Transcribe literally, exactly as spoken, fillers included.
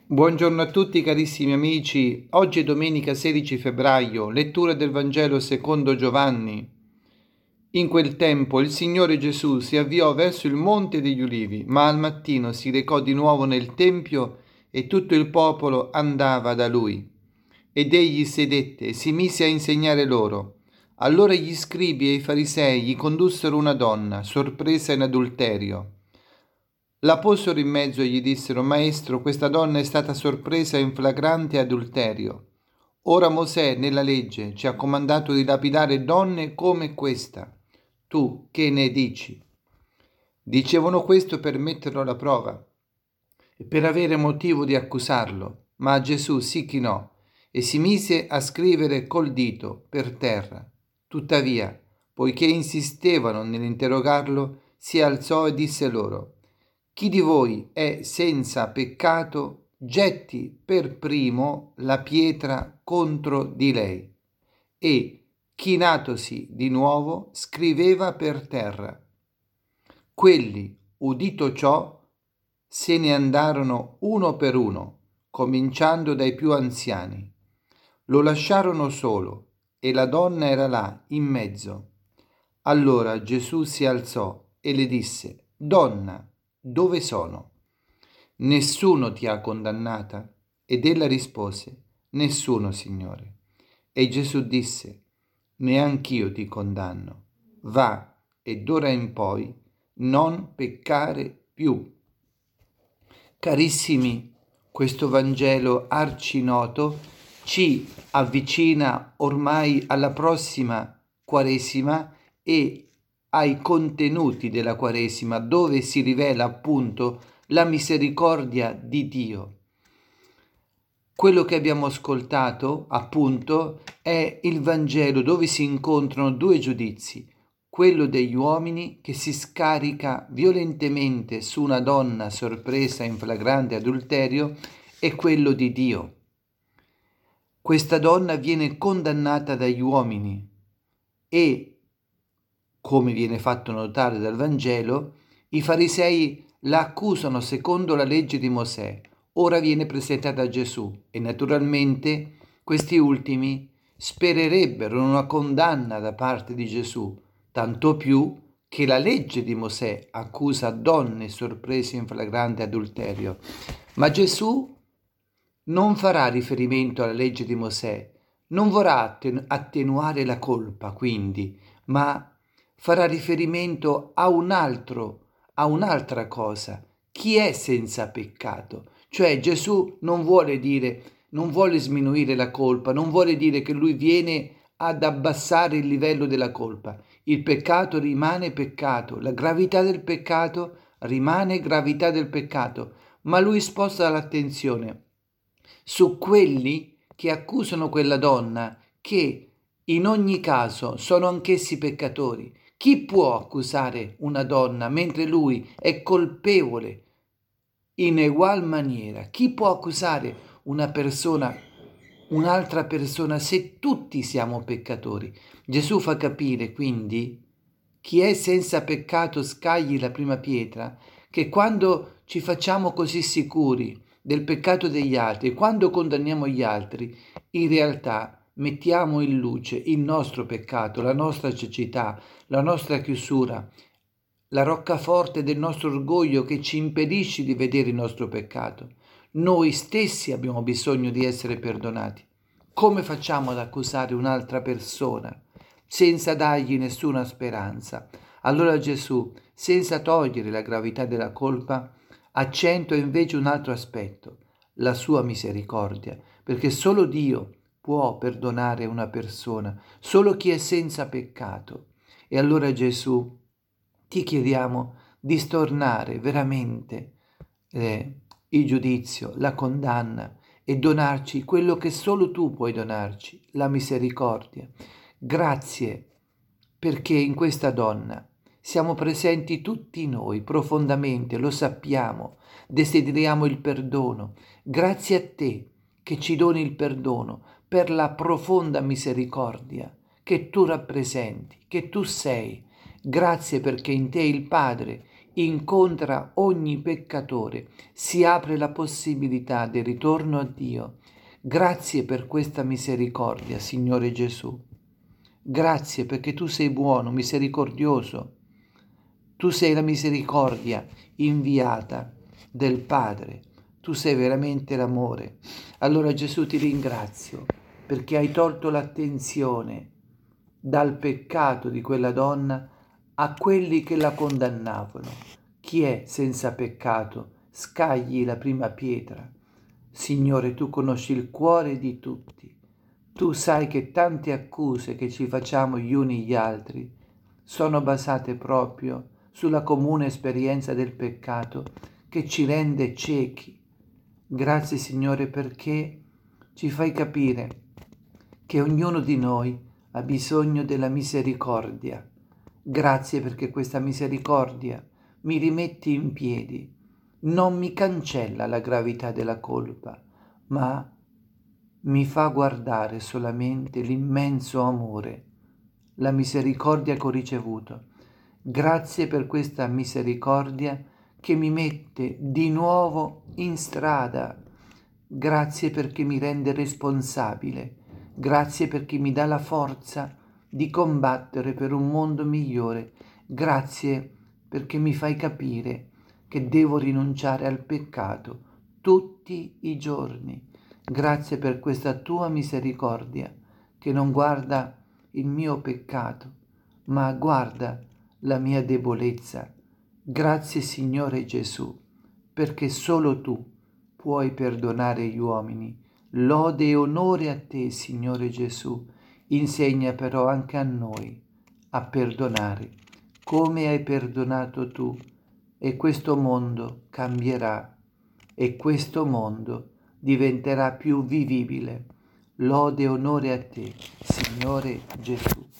Buongiorno a tutti carissimi amici, oggi è domenica sedici febbraio, lettura del Vangelo secondo Giovanni. In quel tempo il Signore Gesù si avviò verso il Monte degli Ulivi, ma al mattino si recò di nuovo nel Tempio e tutto il popolo andava da lui. Ed egli sedette e si mise a insegnare loro. Allora gli scribi e i farisei gli condussero una donna, sorpresa in adulterio. La posero in mezzo e gli dissero: Maestro, questa donna è stata sorpresa in flagrante adulterio. Ora Mosè nella legge ci ha comandato di lapidare donne come questa. Tu che ne dici? Dicevano questo per metterlo alla prova e per avere motivo di accusarlo, ma Gesù si chinò e si mise a scrivere col dito per terra. Tuttavia, poiché insistevano nell'interrogarlo, si alzò e disse loro: Chi di voi è senza peccato, getti per primo la pietra contro di lei. E, chinatosi di nuovo, scriveva per terra. Quelli, udito ciò, se ne andarono uno per uno, cominciando dai più anziani. Lo lasciarono solo e la donna era là, in mezzo. Allora Gesù si alzò e le disse: Donna, dove sono? Nessuno ti ha condannata? Ed ella rispose: Nessuno, Signore. E Gesù disse: Neanch'io ti condanno. Va e d'ora in poi non peccare più. Carissimi, questo Vangelo arcinoto ci avvicina ormai alla prossima Quaresima e ai contenuti della Quaresima, dove si rivela appunto la misericordia di Dio. Quello che abbiamo ascoltato appunto è il Vangelo dove si incontrano due giudizi, quello degli uomini che si scarica violentemente su una donna sorpresa in flagrante adulterio e quello di Dio. Questa donna viene condannata dagli uomini e, come viene fatto notare dal Vangelo, i farisei la accusano secondo la legge di Mosè. Ora viene presentata a Gesù e naturalmente questi ultimi spererebbero in una condanna da parte di Gesù, tanto più che la legge di Mosè accusa donne sorprese in flagrante adulterio. Ma Gesù non farà riferimento alla legge di Mosè, non vorrà attenuare la colpa, quindi, ma farà riferimento a un altro, a un'altra cosa. Chi è senza peccato? Cioè Gesù non vuole dire, non vuole sminuire la colpa, non vuole dire che lui viene ad abbassare il livello della colpa. Il peccato rimane peccato, la gravità del peccato rimane gravità del peccato, ma lui sposta l'attenzione su quelli che accusano quella donna, che in ogni caso sono anch'essi peccatori. Chi può accusare una donna mentre lui è colpevole in egual maniera? Chi può accusare una persona, un'altra persona, se tutti siamo peccatori? Gesù fa capire quindi: chi è senza peccato scagli la prima pietra, che quando ci facciamo così sicuri del peccato degli altri, quando condanniamo gli altri, in realtà mettiamo in luce il nostro peccato, la nostra cecità, la nostra chiusura, la roccaforte del nostro orgoglio che ci impedisce di vedere il nostro peccato. Noi stessi abbiamo bisogno di essere perdonati. Come facciamo ad accusare un'altra persona senza dargli nessuna speranza? Allora Gesù, senza togliere la gravità della colpa, accentua invece un altro aspetto, la sua misericordia, perché solo Dio può perdonare una persona, solo chi è senza peccato. E allora Gesù, ti chiediamo di stornare veramente eh, il giudizio, la condanna e donarci quello che solo tu puoi donarci, la misericordia. Grazie perché in questa donna siamo presenti tutti noi profondamente, lo sappiamo, desideriamo il perdono. Grazie a te che ci doni il perdono per la profonda misericordia che tu rappresenti, che tu sei. Grazie perché in te il Padre, incontra ogni peccatore, si apre la possibilità del ritorno a Dio. Grazie per questa misericordia, Signore Gesù. Grazie perché tu sei buono, misericordioso. Tu sei la misericordia inviata del Padre. Tu sei veramente l'amore. Allora Gesù, ti ringrazio perché hai tolto l'attenzione dal peccato di quella donna a quelli che la condannavano. Chi è senza peccato? Scagli la prima pietra. Signore, tu conosci il cuore di tutti. Tu sai che tante accuse che ci facciamo gli uni gli altri sono basate proprio sulla comune esperienza del peccato che ci rende ciechi. Grazie, Signore, perché ci fai capire che ognuno di noi ha bisogno della misericordia. Grazie perché questa misericordia mi rimetti in piedi, non mi cancella la gravità della colpa, ma mi fa guardare solamente l'immenso amore, la misericordia che ho ricevuto. Grazie per questa misericordia che mi mette di nuovo in strada. Grazie perché mi rende responsabile. Grazie perché mi dà la forza di combattere per un mondo migliore. Grazie perché mi fai capire che devo rinunciare al peccato tutti i giorni. Grazie per questa tua misericordia che non guarda il mio peccato, ma guarda la mia debolezza. Grazie, Signore Gesù, perché solo tu puoi perdonare gli uomini. Lode e onore a te, Signore Gesù. Insegna però anche a noi a perdonare, come hai perdonato tu, e questo mondo cambierà e questo mondo diventerà più vivibile. Lode e onore a te, Signore Gesù.